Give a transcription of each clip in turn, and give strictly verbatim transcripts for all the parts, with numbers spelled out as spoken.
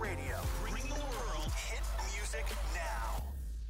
Radio. Bring the world hit music now.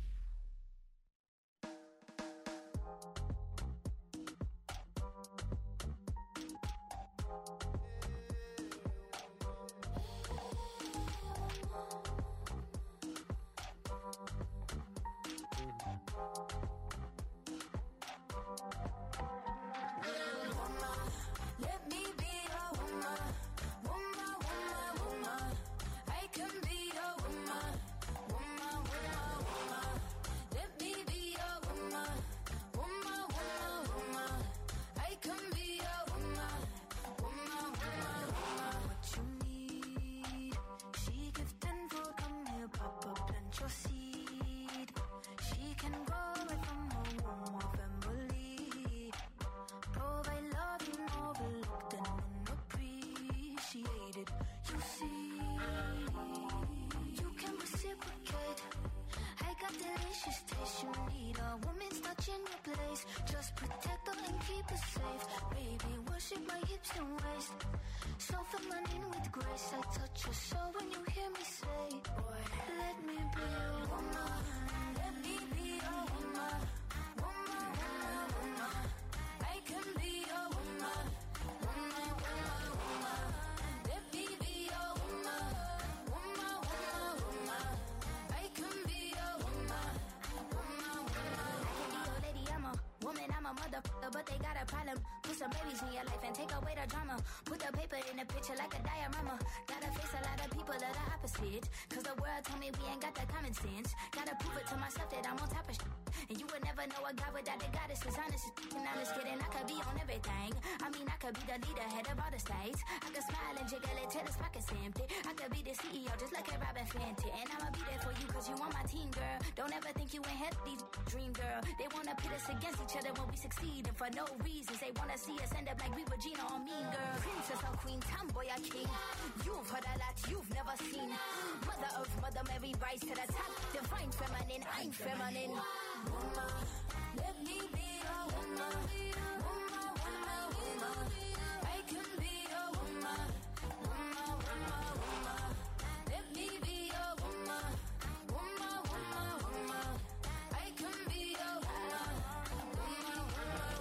But they got a problem. Put some babies in your life and take away the drama. Put the paper in the picture like a diorama. Gotta face a lot of people that are opposite. Cause the world told me we ain't got that common sense. Gotta prove it to myself that I'm on top of shit. And you would never know a God without a goddess. Cause honest and honest kidding, I could be on everything. I mean, I could be the leader, head of all the states. I could smile and jiggle it till his pockets empty. I could be the C E O just like a Robin Fenty. And I'ma be there for you cause you on my team, girl. Don't ever think you ain't had these dream, girl. They wanna pit us against each other when we succeed. And for no reasons, they wanna see us end up like we Regina or Mean Girl. Princess or Queen, tomboy or king. You've heard a lot you've never seen. Mother Earth, Mother Mary, rise to the top. Divine feminine, I'm feminine. Woman, let me be a woman. Woman, woman, woman. I can be a woman. Woman, woman, woman. Let me be a woman. Woman, woman, woman. I can be a woman. Woman, woman,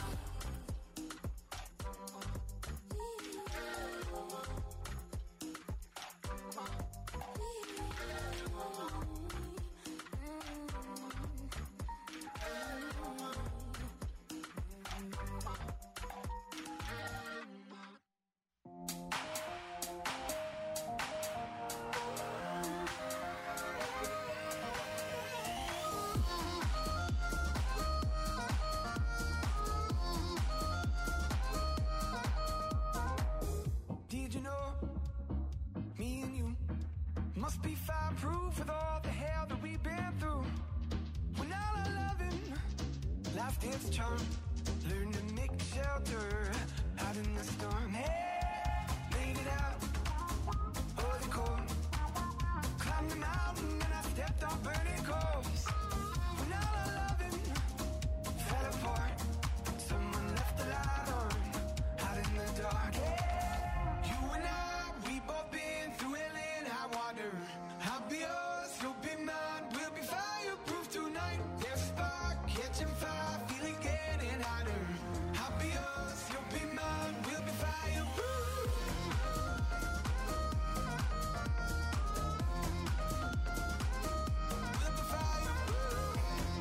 Did you know me and you must be fireproof with all the hell that we've been through? When all our loving, life takes charm. Learn to make shelter out in the storm. Hey, made it out, oh the cold. Climbed the mountain and I stepped on burning coals. When all our loving fell apart, someone left the light on out in the dark. Hey, I'll be yours, you'll be mine. We'll be fireproof tonight. There's a spark, catching fire, feeling getting hotter. I'll be yours, you'll be mine. We'll be fireproof. We'll be fireproof.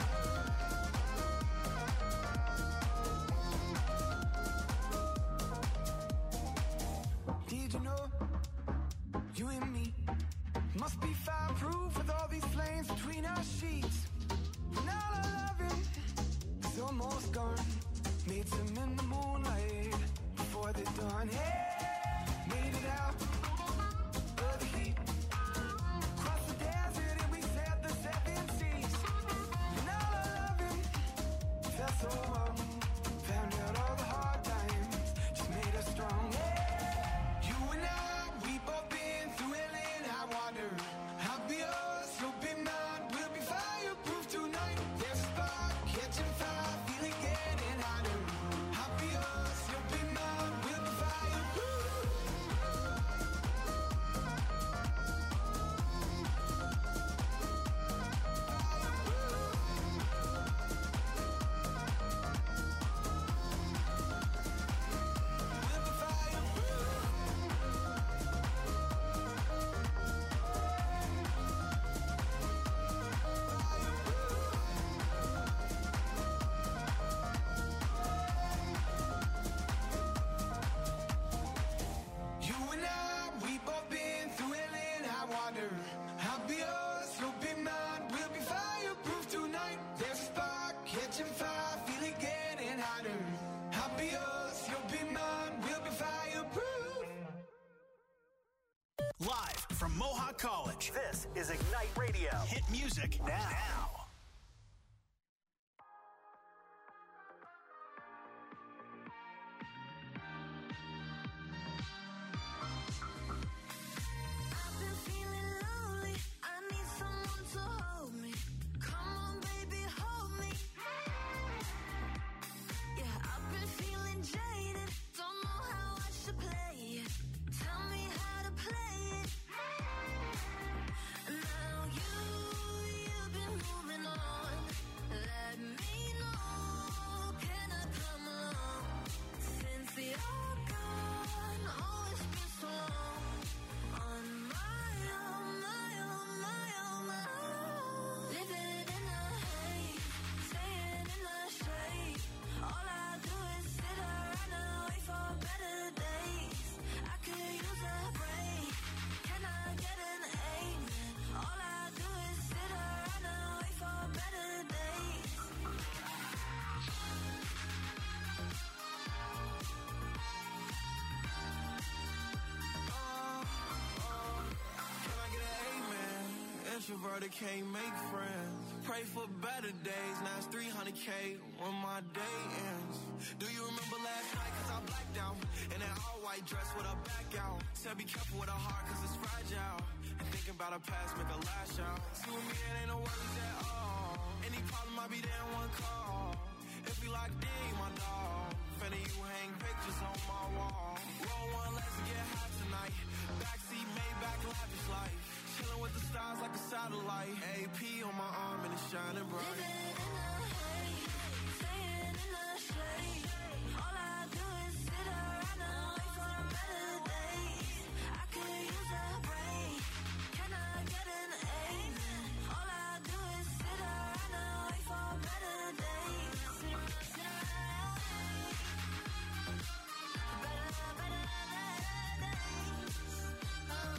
Did you know you and me must be fireproof with all these flames between our sheets? When all our loving is almost gone, made some in the moonlight before the dawn. Hey, made it out of the heat, crossed the desert and we sailed the seven seas. When all our loving felt so wrong, found out all the hard times just made us strong. Hey, you and I, we both been through hell and high water. I'll be yours, you'll be mine. We'll be fireproof tonight. There's a spark, catching fire, feeling getting hotter. I'll be yours, you'll be mine. We'll be fireproof. music now. Introverted can't make friends. Pray for better days. Now it's three hundred K when my day ends. Do you remember last night? Cause I blacked out. In that all white dress with a back out. Said be careful with a heart cause it's fragile. And thinking about a past make a lash out. See with me it ain't no worries at all. Any problem I be there in one call. If we locked in, my dog. Finna you hang pictures on my wall. Roll one, let's get high tonight. Backseat Maybach lavish life. Chillin' with the stars like a satellite. A P on my arm and it's shining bright. Living in the haze, staying in the shade. All I do is sit around and wait for better days. I could use a break. Can I get an amen? All I do is sit around and wait for better days. Sit around, sit around. Better, better days. Oh.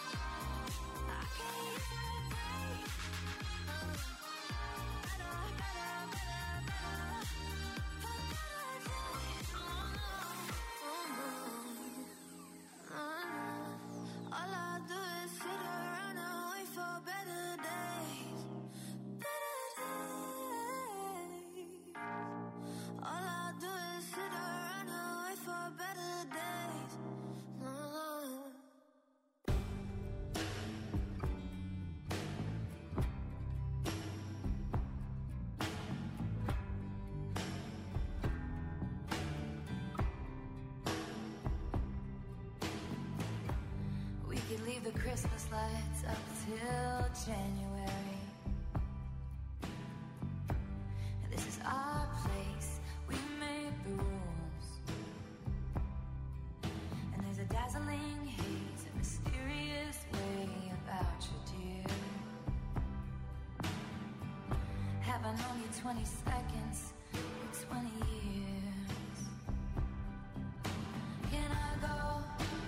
Leave the Christmas lights up till January. This is our place, we made the rules. And there's a dazzling haze, a mysterious way about you, dear. Have I known you twenty seconds or twenty years? Can I go?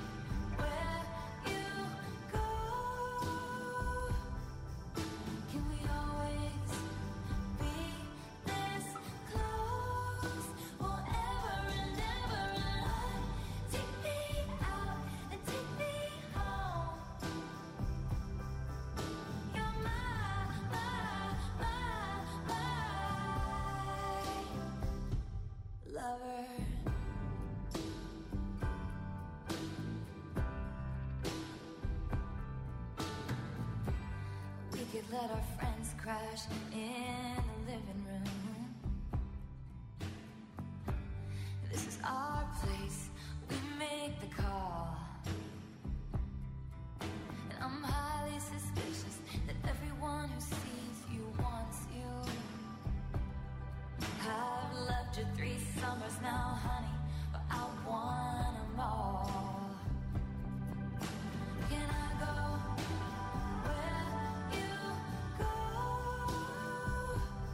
Let our friends crash in the living room. This is our place, we make the call. And I'm highly suspicious that everyone who sees you wants you. I've loved you three summers now, honey, but I want them all. Can I go?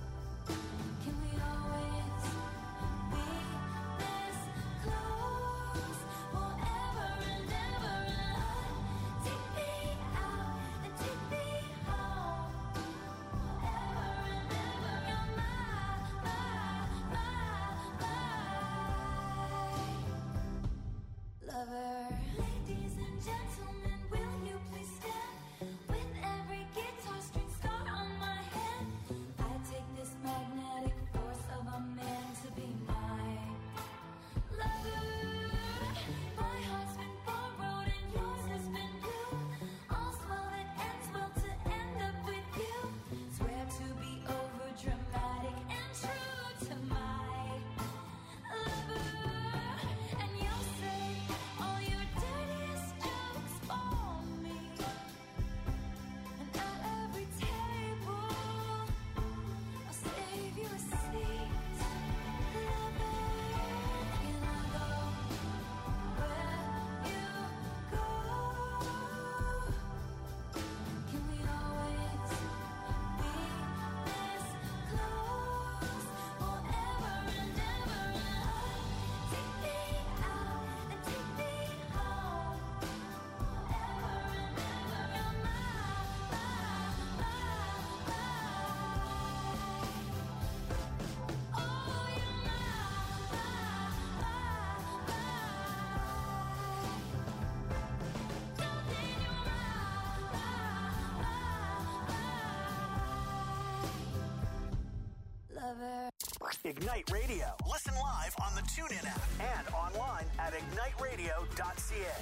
Ignite Radio. Listen live on the TuneIn app and online at ignite radio dot c a.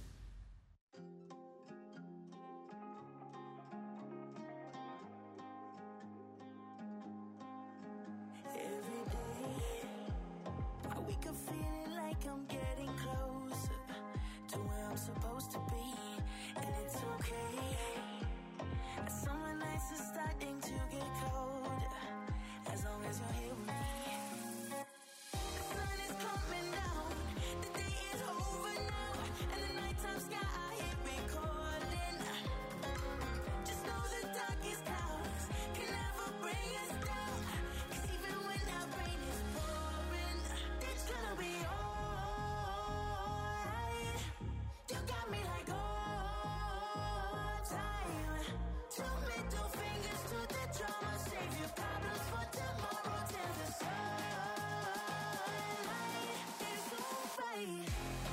Every day, I wake up feeling like I'm getting closer to where I'm supposed to be, and it's okay. Summer nights are starting to get colder, as long as you're here with me. The sun is coming down, the day is over now, and the nighttime sky hit me calling. Just know the darkest clouds can never bring us down, 'cause even when our rain is pouring, it's gonna be alright. You got me like all time. Two middle fingers to the drama, save your problems for tomorrow till the sunlight is alright.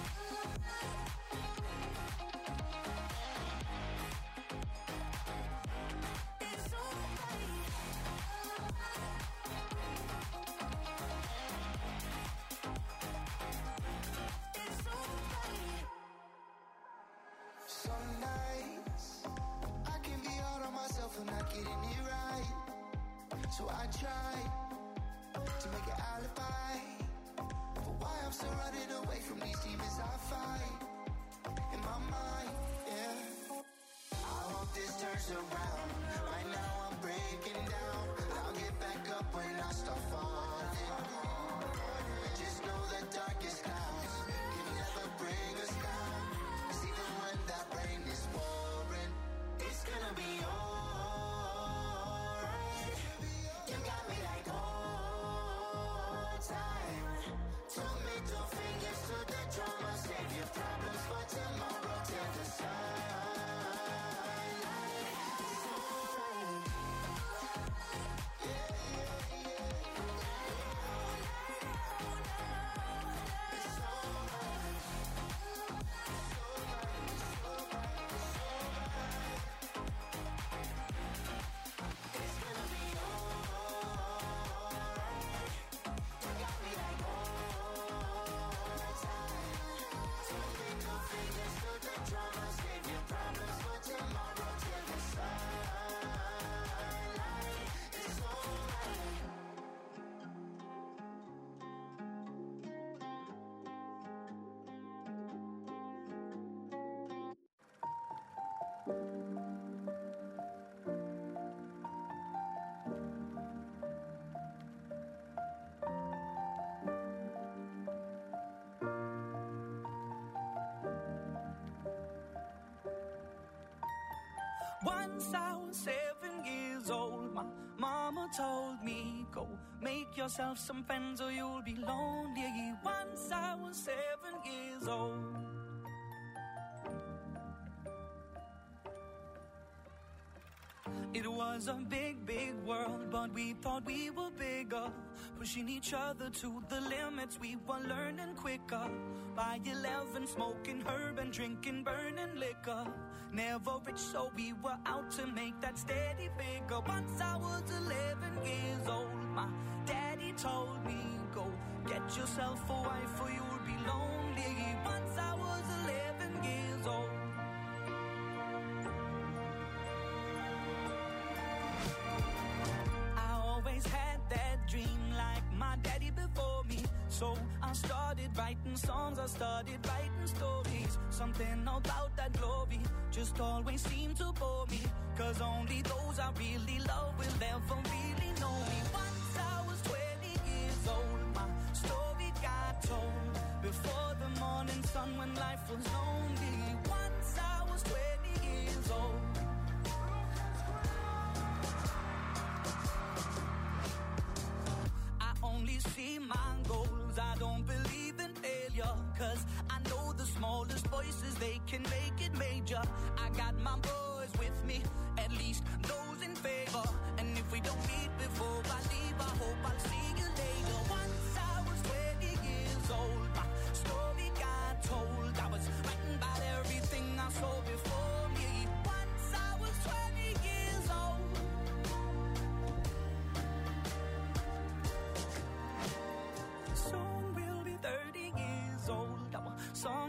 It's alright. It's alright. Some nights I can be hard on myself for not getting it right. So I try to make an alibi for why I'm still running away from these demons I fight in my mind, yeah. I hope this turns around. Right now I'm breaking down. I'll get back up when I start falling. Just know the darkest clouds can never bring us down, 'cause even when that rain is pouring, it's gonna be alright. You got me like all time. Two middle fingers to the drama, save your problems for tomorrow till the sunlight is alright. Yeah, yeah, yeah. It's alright. It's gonna be alright. You got me like all time. Two middle fingers to the drama, save your problems for tomorrow till the sunlight is alright. Once I was seven years old, my mama told me, go make yourself some friends or you'll be lonely. Once I was seven years old. It was a big, big world, but we thought we were bigger, pushing each other to the limits. We were learning quicker. By eleven, smoking herb and drinking burning liquor. Never rich, so we were out to make that steady figure. Once I was eleven years old, my daddy told me, go get yourself a wife or you'll be lonely. Once I was eleven years old. Always had that dream like my daddy before me. So I started writing songs, I started writing stories. Something about that glory just always seemed to bore me, 'cause only those I really love will ever really know me. Once I was twenty years old, my story got told before the morning sun when life was lonely. Once I was twenty years old. Only see my goals, I don't believe in failure, 'cause I know the smallest voices, they can make it major. I got my boys with me, at least those in favor. And if we don't meet before I leave, I hope I'll see you later. Once I was twenty years old, my story got told. I was writing about everything I saw before me. Once I was twenty years old.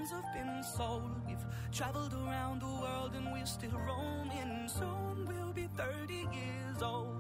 songs have been sold. We've traveled around the world and we're still roaming. Soon we'll be thirty years old.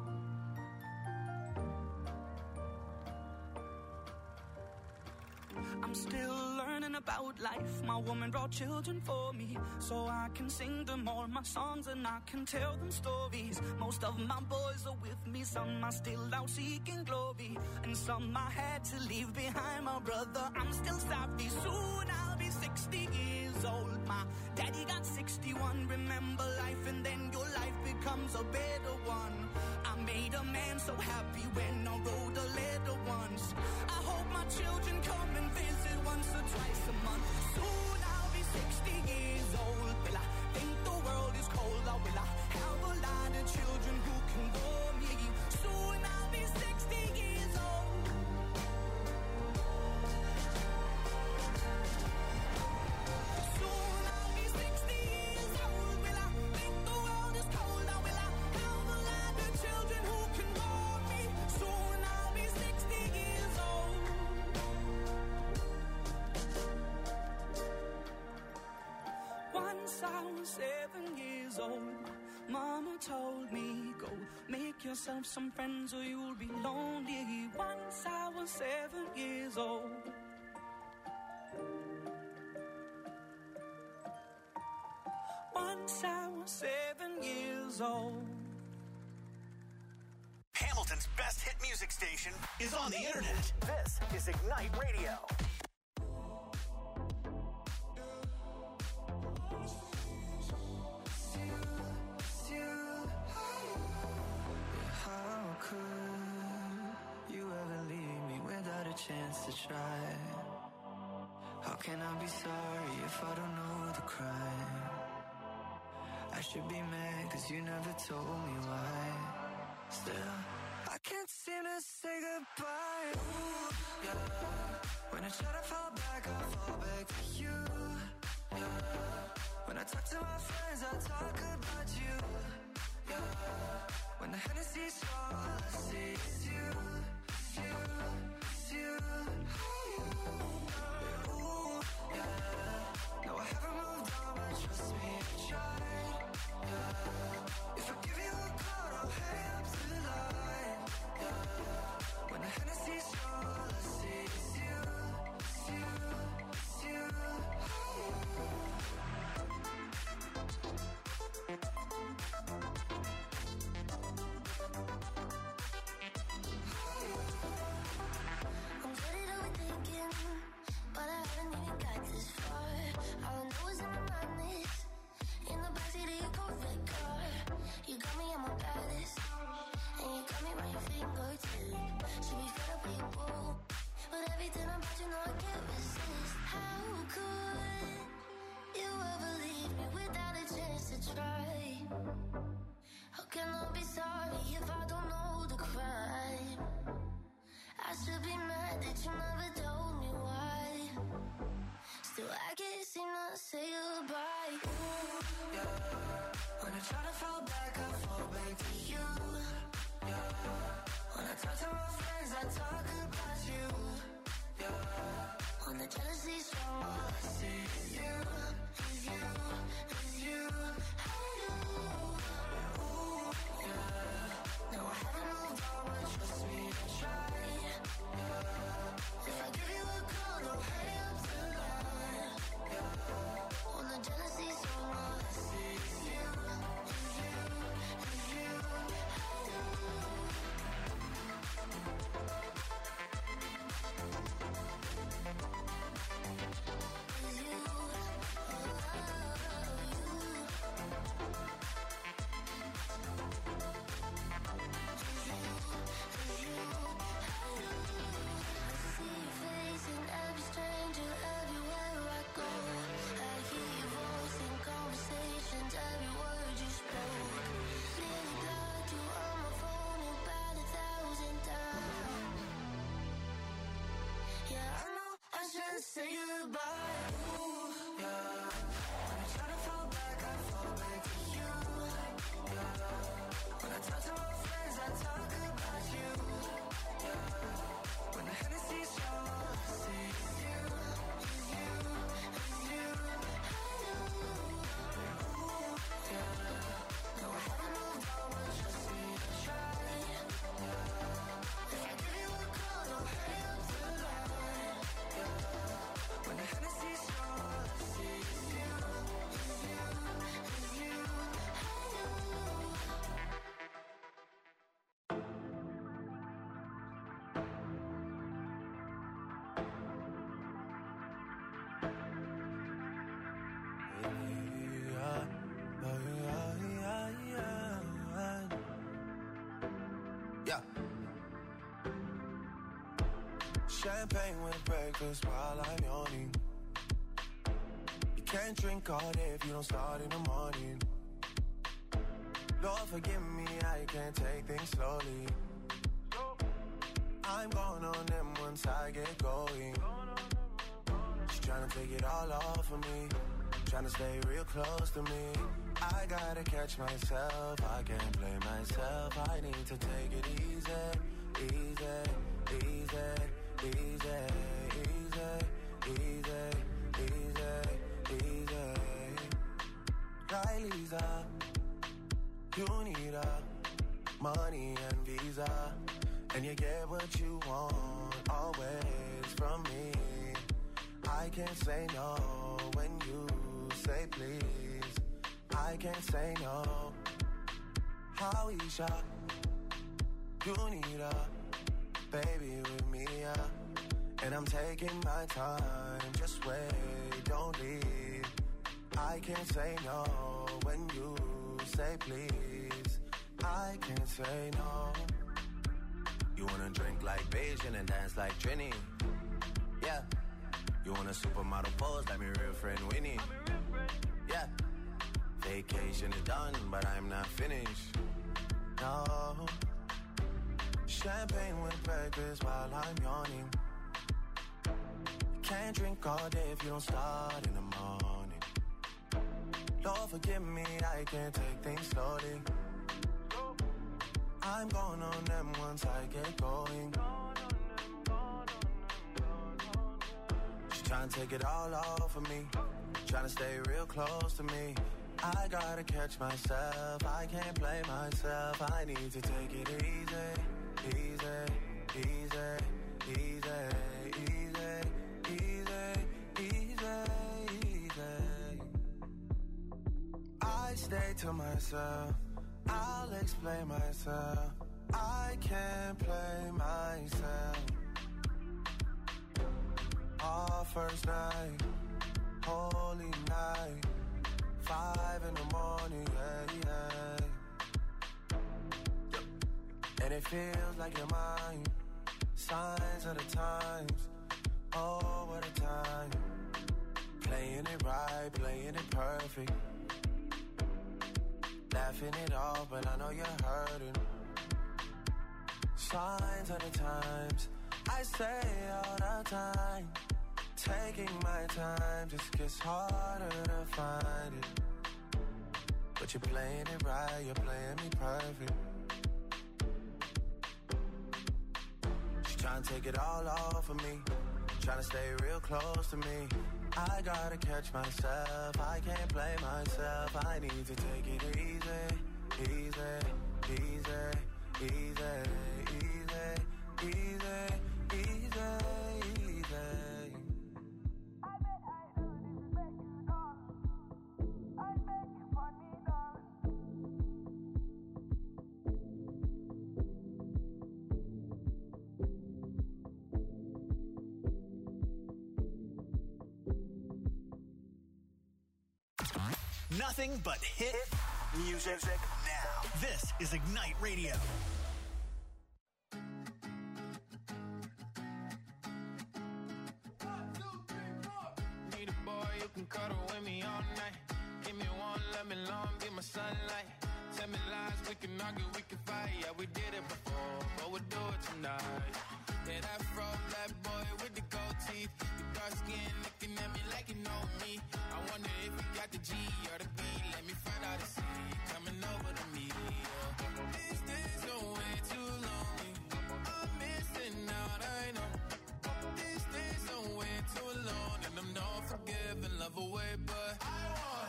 I'm still learning about life. My woman brought children for me, so I can sing them all my songs and I can tell them stories. Most of my boys are with me, some are still out seeking glory, and some I had to leave behind. My brother, I'm still sorry. Soon I'll be sixty years old. My daddy got sixty-one. Remember life and then your life becomes a better one. I made a man so happy when I wrote a letter once. I hope my children come and visit once or twice a month. Soon I'll be sixty years old. Will I think the world is cold, or will I have a lot of children who can bore me? Soon I'll be sixty years old. Soon I'll be sixty years old. Will I think the world is cold, or will I have a lot of children who can bore me? Soon I'll be sixty years old. Once I was seven years old, Mama told me, go make yourself some friends or you'll be lonely. Once I was seven years old. Once I was seven years old. Hamilton's best hit music station is on the internet. This is Ignite Radio. How could you ever leave me without a chance to try? How can I be sorry if I don't know the crime? I should be mad cause you never told me why. Still, I can't seem to say goodbye. Ooh, yeah. When I try to fall back, I fall back to you. Yeah. When I talk to my friends, I talk about you. Yeah. When the Hennessy's strong, all I see is you, it's you, it's you, yeah. Ooh, yeah. No, I haven't moved on, but trust me, I tried. Yeah. If I give you a call, I'll hang up the line. Yeah. When the Hennessy's strong, all I see is you, it's you, it's you, I'm good at overthinking, but I haven't even got this far. All I know is in my mind is in the backseat of your Corvette car. You got me on my baddest, and you got me by your fingertips. Should be fed up with you, boo, but everything about you know I can't resist. How could you ever leave me without a chance to try? How can I be sorry if I don't know the crime? I should be mad that you never told me why. Still, I can't seem to say goodbye. Ooh, yeah. When I try to fall back, I fall back to you. Yeah. When I talk to my friends, I talk about you. Yeah. when the jealousy's strong, all I see is you, is you, is you. Ooh, yeah. No, I haven't moved on, but trust me, I tried. Yeah. If I give you a call, don't hang up the line. Yeah. When the jealousy's strong, all I see is you, is you, is you. Say goodbye. Ooh, yeah. When I try to fall back, I fall back to you. Yeah. When I talk to my friends, I talk about you. Yeah. When the Hennessy's strong, all I see is you, is you, is you. Champagne with breakfast while I'm yawning. You can't drink all day if you don't start in the morning. Lord forgive me, I can't take things slowly. I'm going on them once I get going. She's trying to take it all off of me, trying to stay real close to me. I gotta catch myself, I can't blame myself. I need to take it easy, easy, easy, easy, easy, easy, easy, easy. Riley's up, you need a money and visa, and you get what you want always from me. I can't say no when you say please. I can't say no. Howeisha, you need a baby with me, yeah. And I'm taking my time, just wait, don't leave. I can't say no when you say please. I can't say no. You wanna drink like Beijing and dance like Trini? Yeah. You want a supermodel pose like my real friend Winnie? Yeah. Vacation is done, but I'm not finished. No. Champagne with breakfast while I'm yawning. You can't drink all day if you don't start in the morning. Lord forgive me, I can't take things slowly. I'm going on them once I get going. She's trying to take it all off of me, trying to stay real close to me. I gotta catch myself, I can't play myself. I need to take it easy, easy, easy, easy, easy, easy, easy, easy. I stay to myself, I'll explain myself. I can't play myself. Our first night, holy night, five in the morning, yeah, yeah. And it feels like you're mine. Signs of the times, oh, what a time. Playing it right, playing it perfect. Laughing it off, but I know you're hurting. Signs of the times, I say all the time. Taking my time just gets harder to find it. But you're playing it right, you're playing me perfect. She's trying to take it all off of me, trying to stay real close to me. I gotta catch myself, I can't play myself. I need to take it easy, easy, easy, easy, easy, easy, easy, easy. Nothing but hit music now. This is Ignite Radio. Need a boy you can cuddle with me all night. Give me one, let me long, be my sunlight. Tell me lies, we can argue, we can fight. Yeah, we did it before, but we'll do it tonight. Yeah, that fro black boy with the gold teeth. Your dark skin looking at me like you know me. I wonder if you got the G or the B. Let me find out and see you coming over to me. Yeah. These days are way too lonely. I'm missing out, I know. These days are way too long, and I'm not forgiving, love away, but I want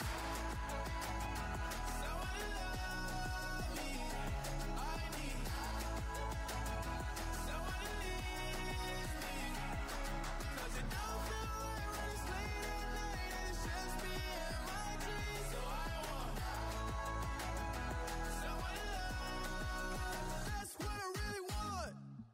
someone to love me. I need someone to leave me. 'Cause it don't feel right when it's late at night and it's just me and my dreams. So I want someone to love. That's what I really want.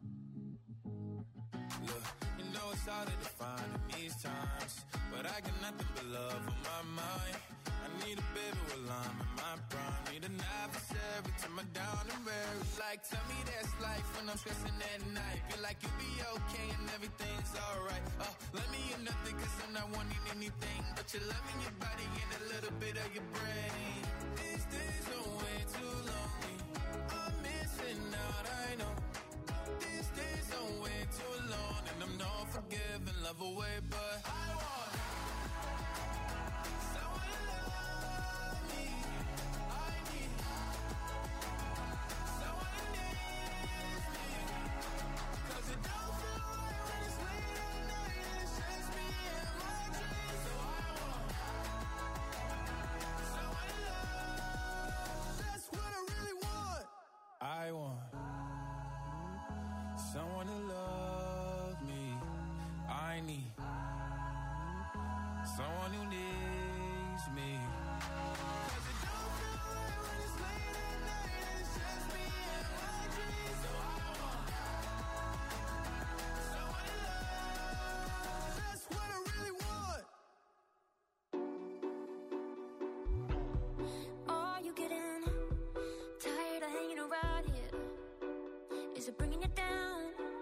Look, you know it's harder to find in these times, but I got nothing but love on my mind. I need a baby while I'm in my prime. Need an adversary to my down and weary. Like, tell me that's life when I'm stressing at night. Feel like you'll be okay and everything's alright. Uh, let me in nothing cause I'm not wanting anything. But you're loving your body and a little bit of your brain. These days are way too lonely. I'm missing out, I know. These days are way too long. And I'm not forgiving, love away, but I want someone to love me. I need someone who needs me. Cause it don't feel right when it's late at night and it's just me and my dreams. So I want someone to love. That's what I really want. I want someone to love me. I need someone who needs me. Cause it don't feel right when it's late at night and it's just me and my dreams. So I want someone to love. That's what I really want. Are you getting tired of hanging around here? Is it bringing you down?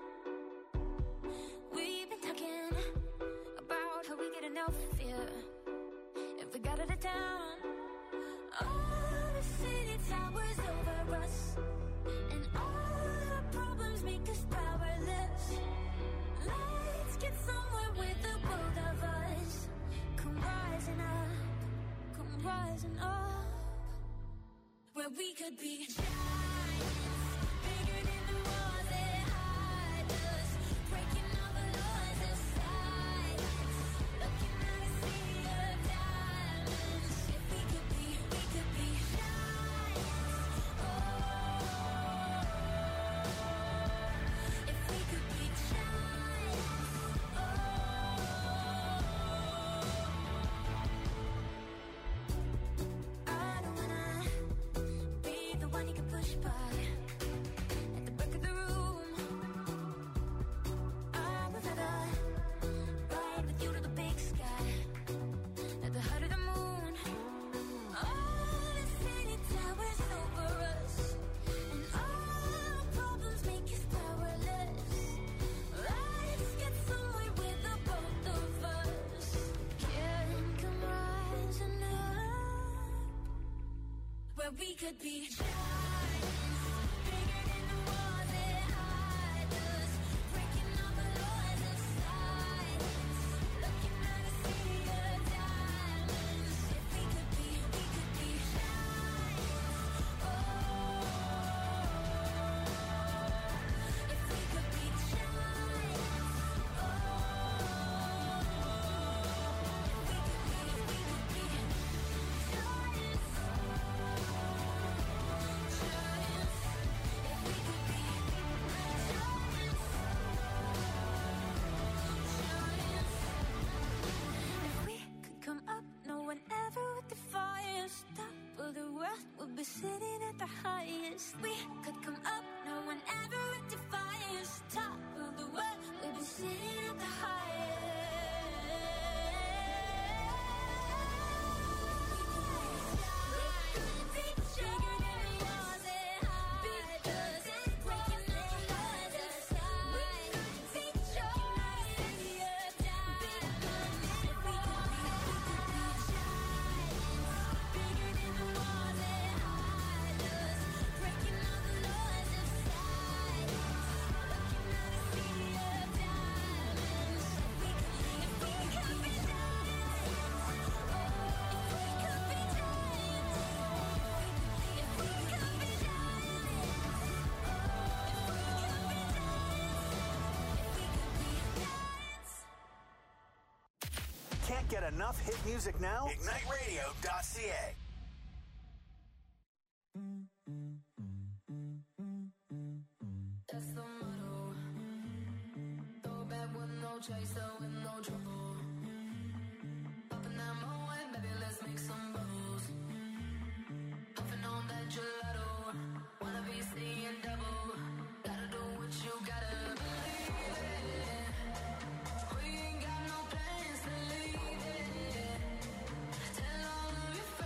We've been talking about how we get enough fear if we got out of town. All the city towers over us, and all our problems make us powerless. Let's get somewhere with the both of us. Come rising up, come rising up, where we could be giants, bigger than the walls that hide us, breaking all the laws of science, looking at a sea of diamonds. If we could be, we could be giants. Oh, if we could be giants. Oh, I don't wanna be the one you can push by at the back of the room. I would rather ride with you to the big sky, at the height of the moon. All the city towers over us, and all our problems make us powerless. Let's get somewhere with the both of us. Can come rising up, where we could be giants, bigger than the walls that hide us, breaking all the laws of science, looking at a sea of diamonds. If we could be, we could be giants. Oh, if we could be giants. Oh, if we could be, we could be giants. Giants. If we could be giants. Giants. If we could come up, no one ever would defy us. Top of the world, we'll be sitting at the highest. We could come up, no one ever would defy us. Top of the world, we'll be sitting at the highest. We could be bigger than the walls that hide us, breaking all the laws of science. We could be looking at a sea of diamonds. If we could be, we could be giants, bigger than the walls that hide us, breaking all the laws of science, looking at a sea of diamonds. If we could be, if we could be giants. Oh, if we could be giants. If we could be giants. Oh, if we could be giants. Can't get enough hit music now? ignite radio dot c a. That's the motto. Throw back with no chaser, with no trouble. Popping that Moet, baby, let's make some bubbles. Puffing on that gelato. Wanna be seeing double. Gotta do what you gotta believe it. We ain't got no plans to leave it. Tell all of your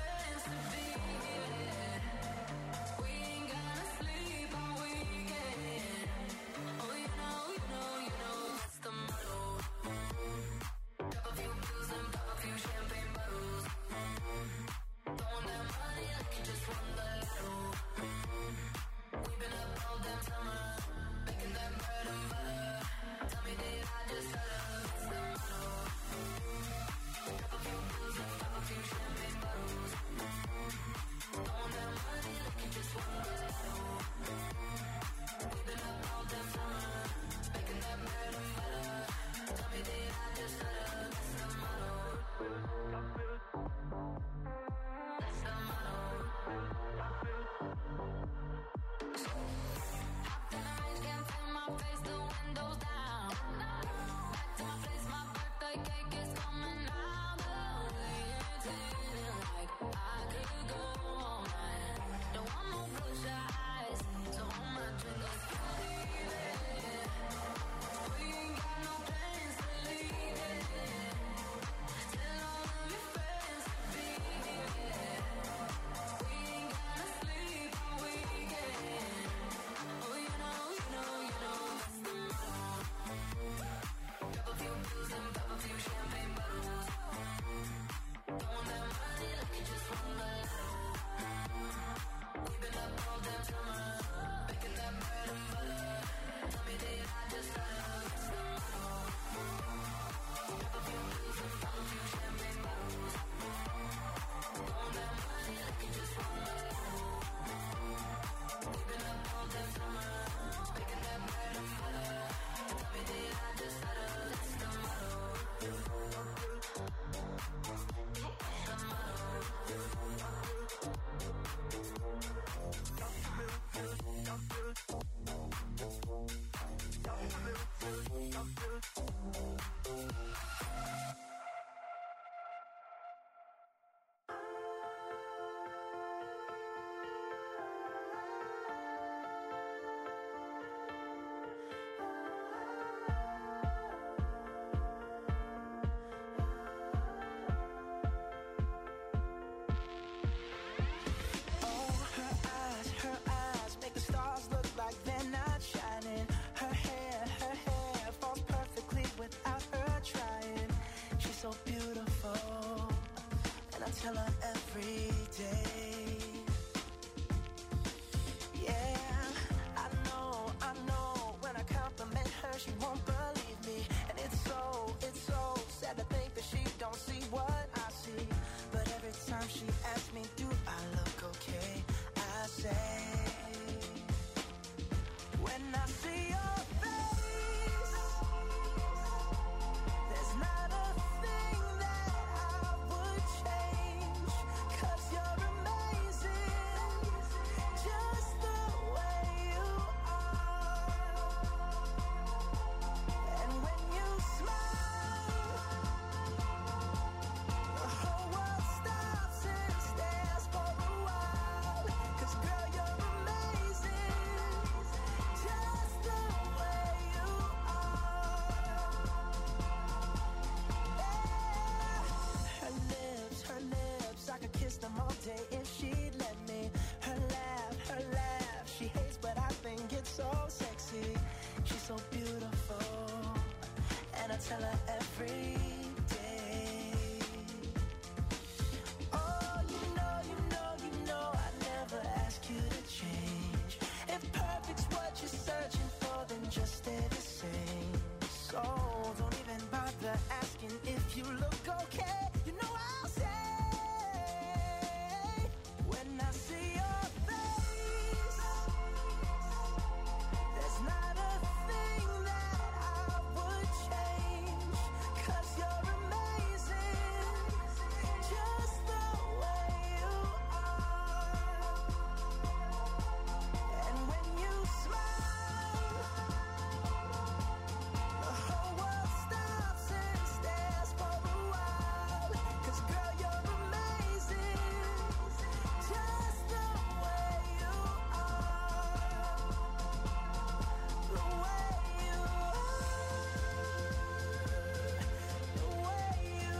tell her every day. Oh, you know, you know, you know I never ask you to change. If perfect's what you're searching for, then just stay the same. So don't even bother asking if you look okay. You know I'll say when I see your face, there's not a thing that I would change, 'cause you're amazing, just the way you are. And when you smile, the whole world stops and stares for a while. 'Cause girl, you're amazing, just the way you are. The way you are. The way you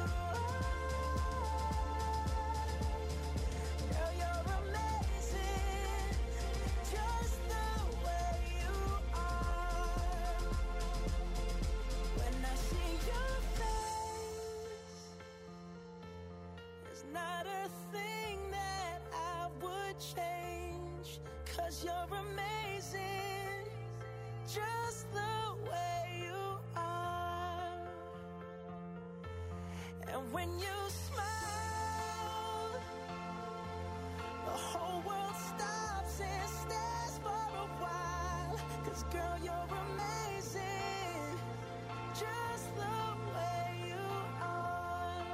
are. Girl, you're amazing, just the way you are. When I see your face, there's not a thing that I would change, 'cause you're amazing, just the way you are. And when you smile, the whole world stops and stares for a while. 'Cause girl, you're amazing, just the way you are.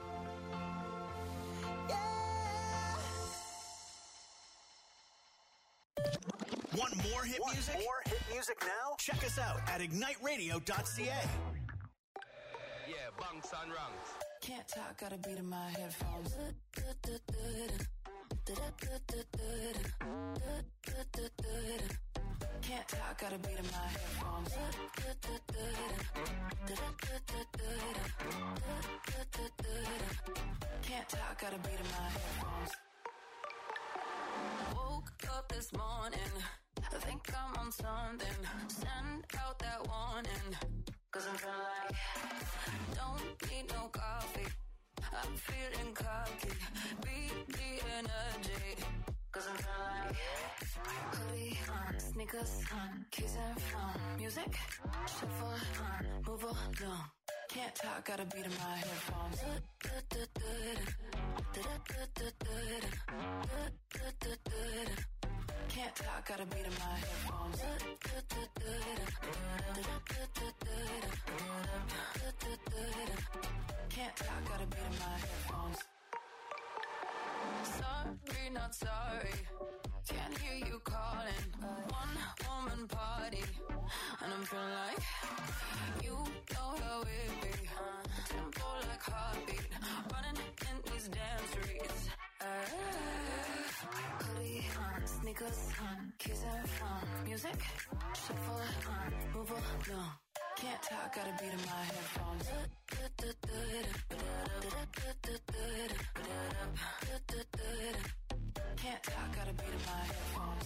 Yeah. Want more hit Want music? more hit music now? Check us out at ignite radio dot c a. Yeah, bunks and ranks. Can't talk, gotta beat in my headphones. Can't talk, gotta beat in my headphones. Can't talk, gotta beat in my headphones. Woke up this morning, I think I'm on something. Send out that warning, 'cause I'm feeling like don't need no coffee. I'm feeling cocky, beat the energy, 'cause I'm feeling like hoodie on, sneakers on, keys and phone, music, shuffle on, move along. Can't talk, gotta beat in my headphones. Can't talk, gotta beat in my headphones. Can't talk, gotta beat in my headphones. Sorry, not sorry. Can't hear you calling. One woman party, and I'm feeling like you know you're with me. Tempo like heartbeat, running in these damn streets. Uh, hoodie on, sneakers on, keys and phone, music, shuffle on, move along. Can't talk, gotta beat in my headphones. Can't talk, gotta beat in my headphones.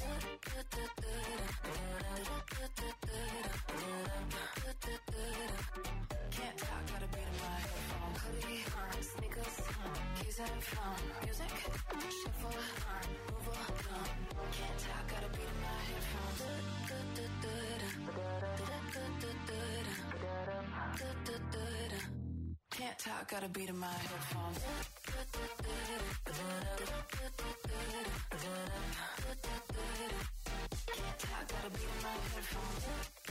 Can't talk, gotta beat in my headphones. Hoodie on, sneakers on, keys and phone, music, shuffle on, move along. Can't talk, gotta beat in my headphones. Can't talk, gotta beat in my headphones. Can't talk, gotta beat in my headphones.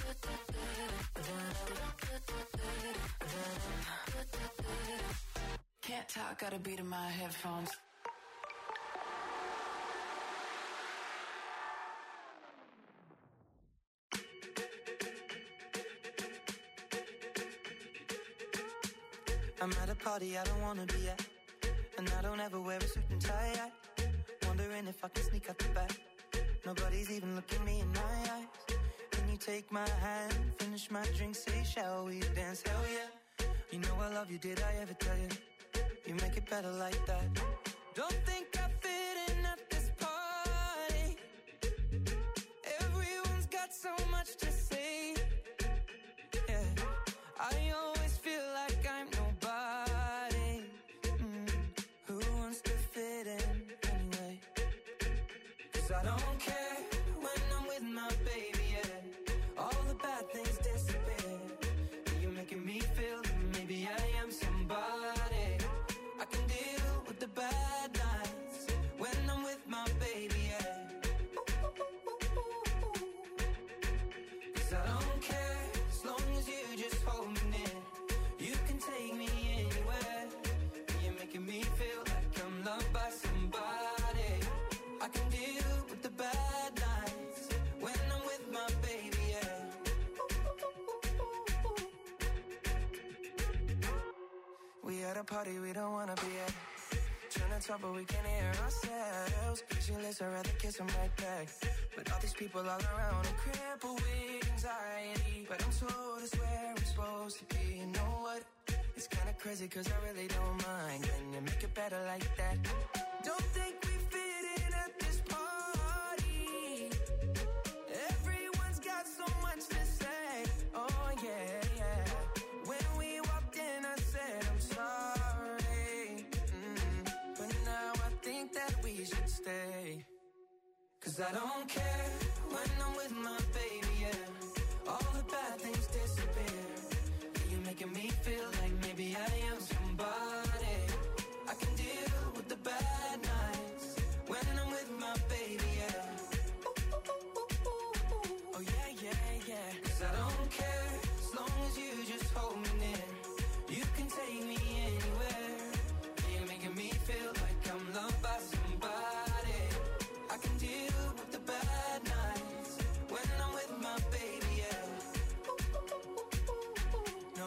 Can't talk, gotta beat in my headphones. I'm at a party I don't wanna be at, and I don't ever wear a suit and tie. I wondering if I can sneak out the back. Nobody's even looking me in my eyes. Can you take my hand, finish my drink, say shall we dance? Hell yeah. You know I love you, did I ever tell you? You make it better like that. Don't think I fit in at this party. Everyone's got so much to say. Yeah, I always Cause I don't care when I'm with my baby, yeah. All the bad things disappear. You're making me feel that maybe I am somebody. I can deal with the bad nights when I'm with my baby, yeah. Cause I don't care as long as you just hold me near. You can take me anywhere. You're making me feel like I'm loved by somebody. I can deal with the bad nights when I'm with my baby, yeah. We at a party we don't wanna be at. Trying to talk but we can't hear ourselves. Pictureless, I'd rather kiss them right back. But all these people all around are crippled with anxiety. But I'm told it's where I'm supposed to be. You know what? It's kinda crazy cause I really don't mind. Can you make it better like that? Don't think we fit in at this party. Everyone's got so much to say. Oh yeah, yeah. When we walked in I said I'm sorry, mm. But now I think that we should stay. Cause I don't care when I'm with my baby, yeah. All the bad things disappear. You're making me feel like maybe I am somebody. I can deal with the bad nights when I'm with my baby, yeah. Oh yeah, yeah, yeah. Cause I don't care as long as you just hold me near. You can take me anywhere. You're making me feel like I'm loved by somebody. I can deal with the bad nights when I'm with my baby, yeah. No,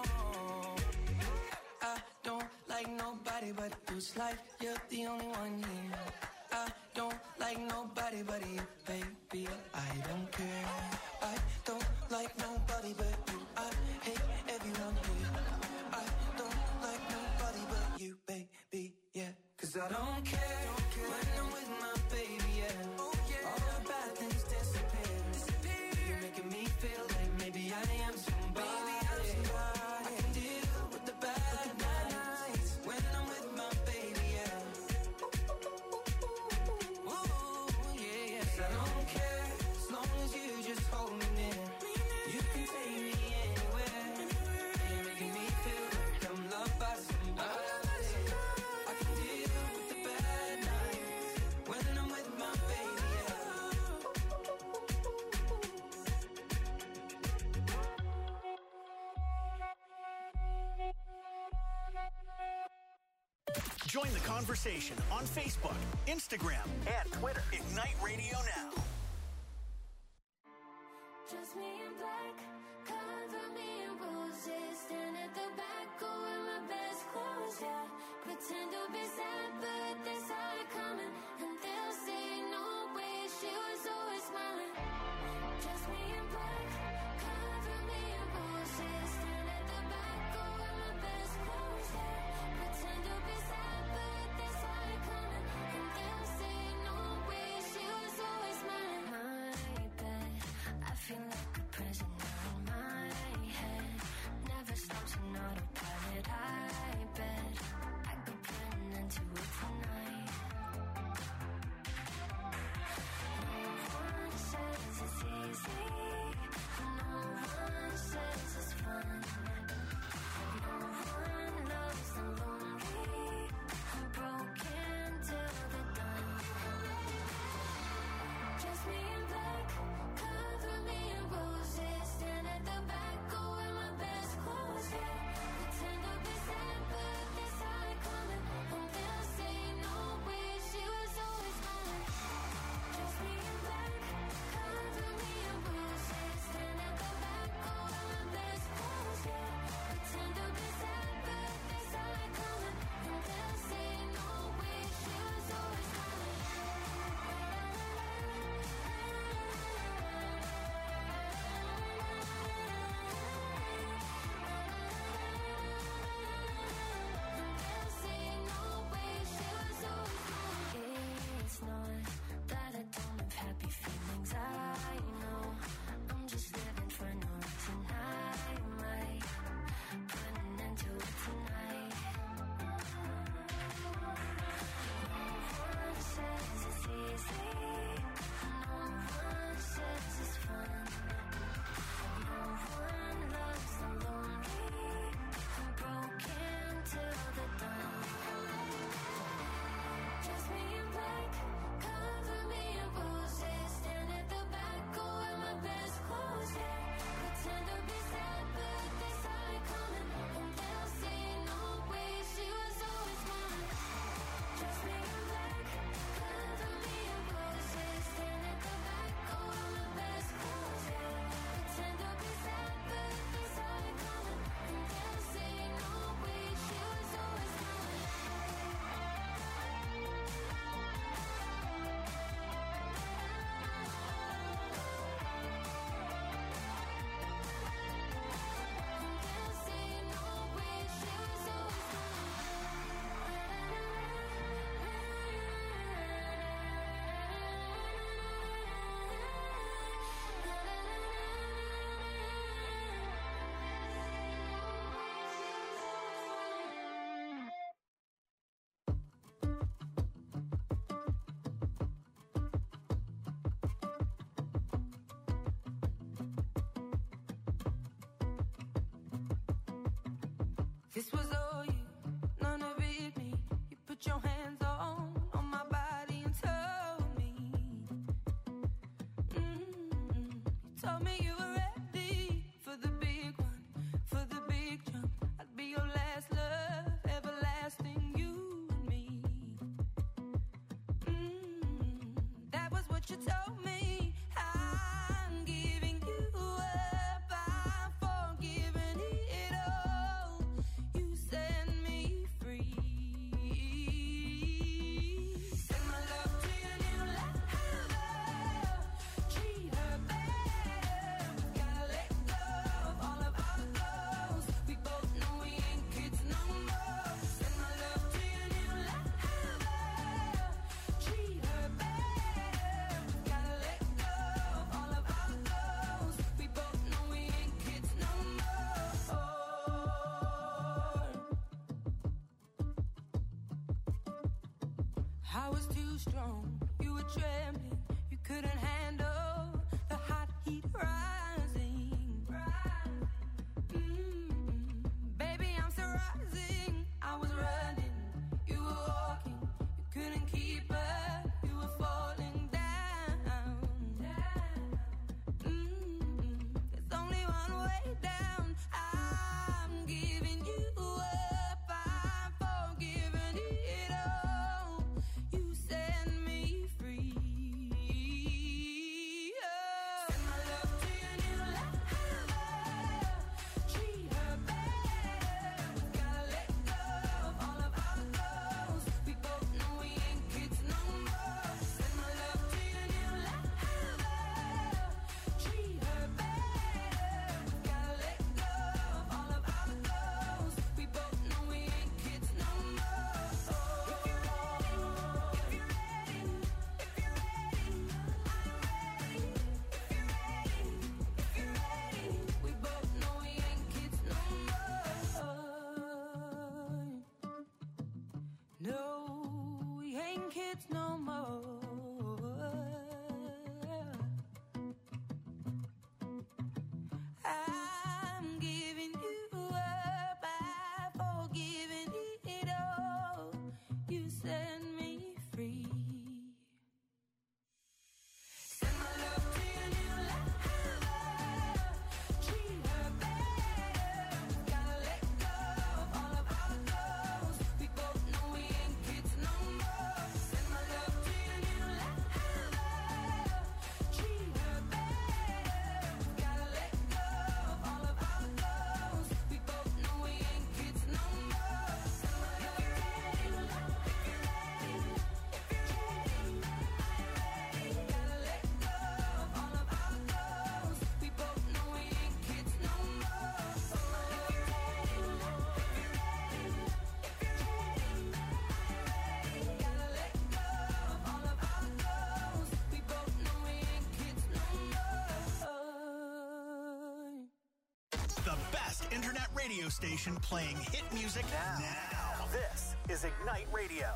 I don't like nobody but you. It's like you're the only one here. I don't like nobody but you, baby. I don't care. I don't like nobody but you. I hate everyone here. I don't like nobody but you, baby, yeah. Cause I don't care when I'm with my baby, yeah. All the bad things disappear. You're making me feel like maybe I am somebody. I can deal with the bad nights when I'm with my baby, yeah. Ooh, yeah, yeah. 'Cause I don't care as long as you just hold me near. You can take me anywhere. You're making me feel like I'm loved by somebody. I can deal with the bad nights when I'm with my baby, yeah. Join the conversation on Facebook, Instagram, and Twitter. Ignite Radio Now. Just me in black, cover me in roses. Stand at the back, go in my best clothes, yeah. Pretend to be sad, but they saw it coming. And they'll say, no way, she was always smiling. Just me in black, cover me in roses. Stand at the back, go in my best clothes, yeah. Pretend to be sad, but they saw it coming. And they'll say, no way, she was always smiling. This was all you, none of it me. You put your hands on, on my body and told me. Mm-hmm. You told me you were ready for the big one, for the big jump. I'd be your last love, everlasting, you and me. Mm-hmm. That was what you told me. I'm giving you up, I'm forgiving it all. You set me free. Send my love to your new lover. Treat her better. We gotta let go of all of our goals. We both know we ain't kids no more. Send my love to your new lover. Treat her better. We gotta let go of all of our goals. We both know we ain't kids no more. I was too strong, you were trembling, you couldn't handle the hot heat rising. Mm, baby, I'm still rising. I was running, you were walking, you couldn't keep up, you were falling down. Mm, there's only one way down. I'm giving you up, I'm forgiving it all. You set me free. Oh. Send my love to your new lover. Treat her better. We gotta let go of all of our goals. We both know we ain't kids no more. Send my love to your new lover. Treat her better. We gotta let go of all of our goals. We both know we ain't kids no more. If you're ready, if you're ready, if you're ready, I'm ready. If you're ready, if you're ready, we both know we ain't kids no more. No, we ain't kids no more. I'm giving you up, I'm forgiving it all. You set me free. Send my love to your new lover. Treat her better. Gotta let go of all of our goals. We both know we ain't kids no more. Send my love to your new lover. Treat her better. Gotta let go of all of our goals. We both know we ain't kids no more. Send my love to your new lover. If you're ready, if you're ready, I'm ready. Gotta let go of all of our goals. We both know we ain't kids no more. If you're ready, if you're ready, if you're ready, I'm ready. Gotta let go of all of our goals. We both know we ain't kids no more. The best internet radio station playing hit music now. This is Ignite Radio.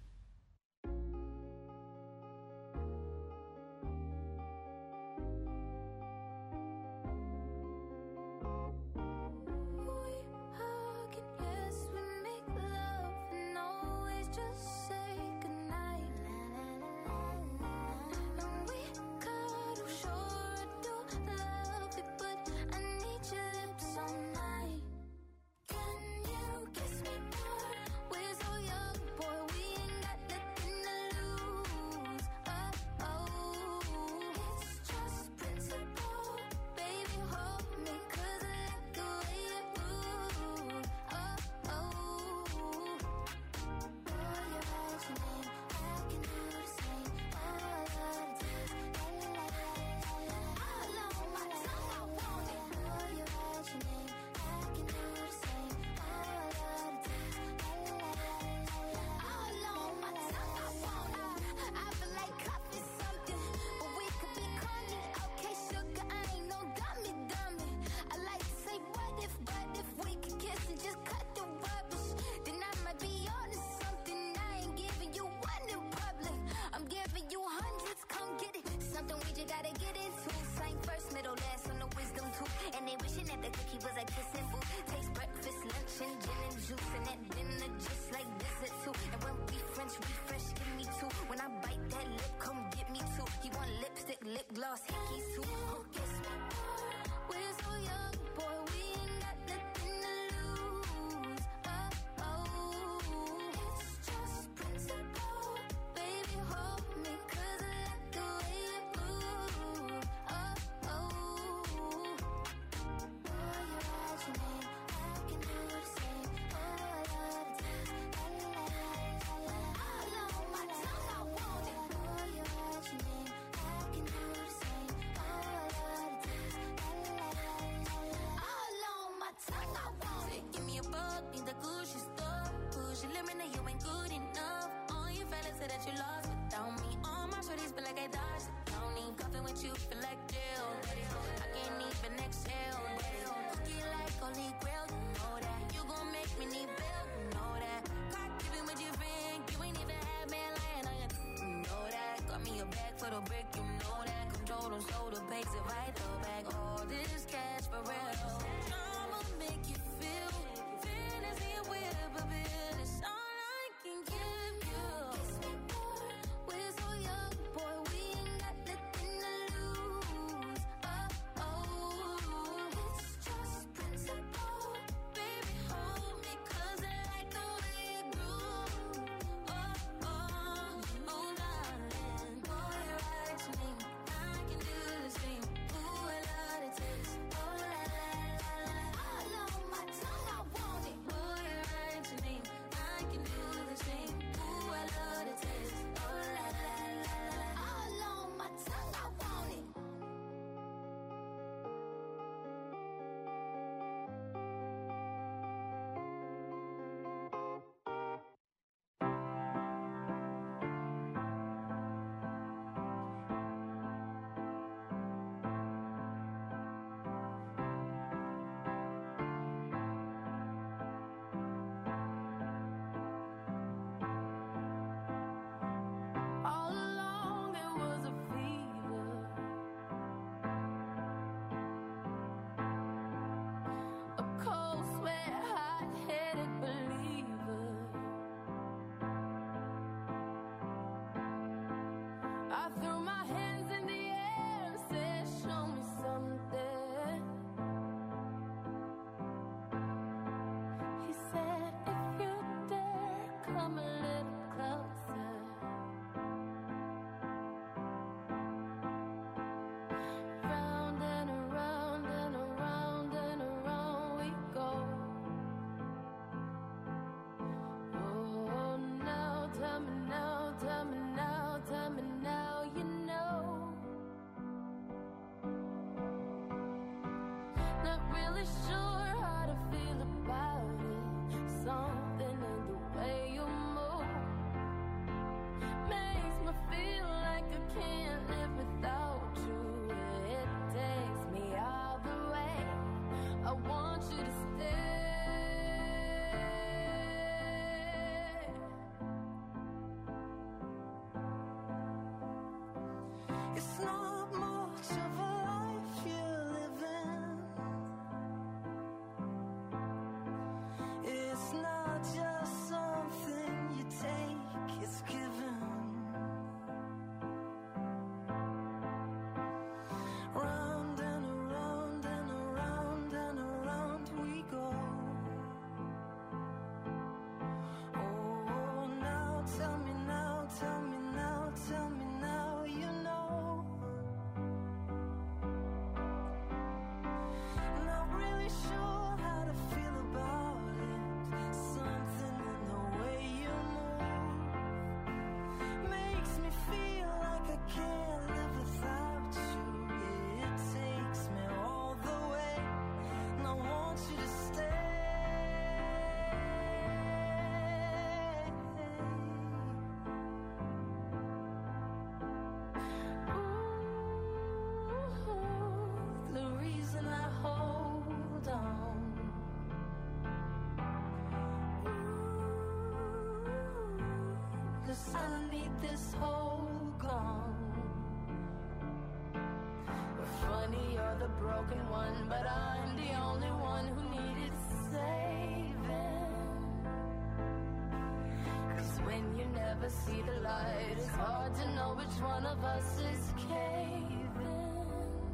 We hug and yes, we make love and always just say goodnight. And we cuddle, sure I do love it, but I need your lips all night. Can you kiss me more? We're so young, boy, we just like dessert too. And when we French refresh, give me two. When I bite that lip, come get me two. He want lipstick, lip gloss, hickeys too. Oh, kiss me more. We're so young, boy, we ain't got nothing to lose. Oh, oh, it's just principle. Baby, hold me, 'cause I like the way you move. Oh, oh, boy, you write your name, I can do the same. Oh, I love the taste, la la la la la. All on my tongue, I want it. Boy, you write your name, I can do the same. Oh, I love the taste, la la la la la. All on my tongue, I want it. Give me a bug, need the Gucci stuff. Push your limit, now you ain't good enough. All your fellas say that you lost without me. All my shorties feel like I dodged it. Don't need coffee with you, feel like jail. I can't even exhale. Cookie like holy grail, you know that. You gon' make me need bail, you know that. Caught dipping with your friend, you ain't even had man lying on you, you know that. Got me a bag for the brick, you know that. Control them shoulder pays if I throw back all this cash for real. I'ma make you feel fantasy and whip a bill. It's all I can give you. Kiss me more. We're so young, boy, we ain't got nothing to lose. Oh, oh, it's just principle. Baby, hold me, 'cause I like the way you groove. Oh, oh, oh, darling. Boy, you write your name, I can do the same. Ooh, I love the taste. Oh, la, la, la, la. All on my tongue, I want it. Boy, you write your name, I can do the same. Ooh, I love the taste. Oh, la, la, la, la. All on my tongue, I want it. All along it was a fever, a cold sweat, hot-headed believer. I threw my hands in the air and said, show me something. He said, if you dare, come a little closer. Round and around and around and around we go. Oh, now tell me now, tell me now, tell me now, you know. Not really sure how to feel about it. Something in the way you move makes me feel like I can't live without you. It takes me all the way. I want you to stay. It's not much of a life you're living. It's not just something you take, it's given. Round and around and around and around we go. Oh, now tell me now, tell me now, tell me now, you know. Not really sure how to feel about it. Something in the way you move makes me feel like I can't live without you. It takes me all the way, and I want you to stay. Ooh, the reason I hold on. Ooh, 'cause I need this whole gone. Funny, you're the broken one, but I'm the only one who needed saving. never see the light. It's hard to know which one of us is caving.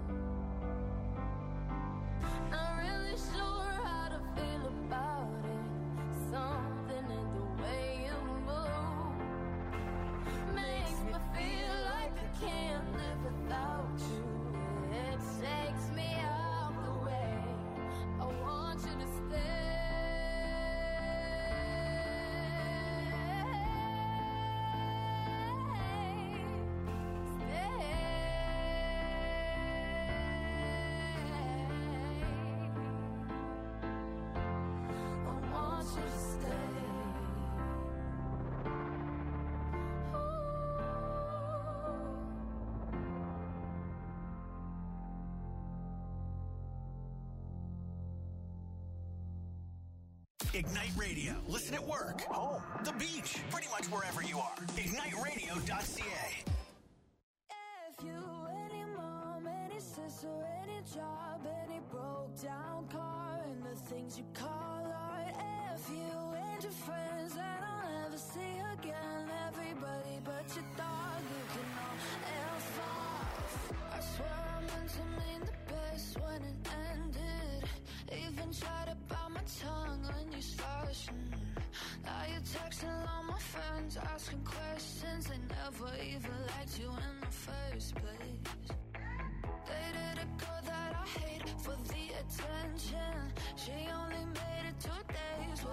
Not really sure how to feel about it. Something in the way you move makes me feel like I can't live without you. It takes me out the way. I want you to stay. Ignite Radio. Listen at work, home, the beach, pretty much wherever you are. ignite radio dot c a. If you, any mom, any sister, any job, any broke down car, and the things you call art. If you and your friends that I'll never see again, everybody but your dog, you can all else off. I swear I meant to mean the best when it ended. Even tried to bite my tongue when you started. Now you're texting all my friends, asking questions. They never even liked you in the first place. Dated a girl that I hate for the attention. She only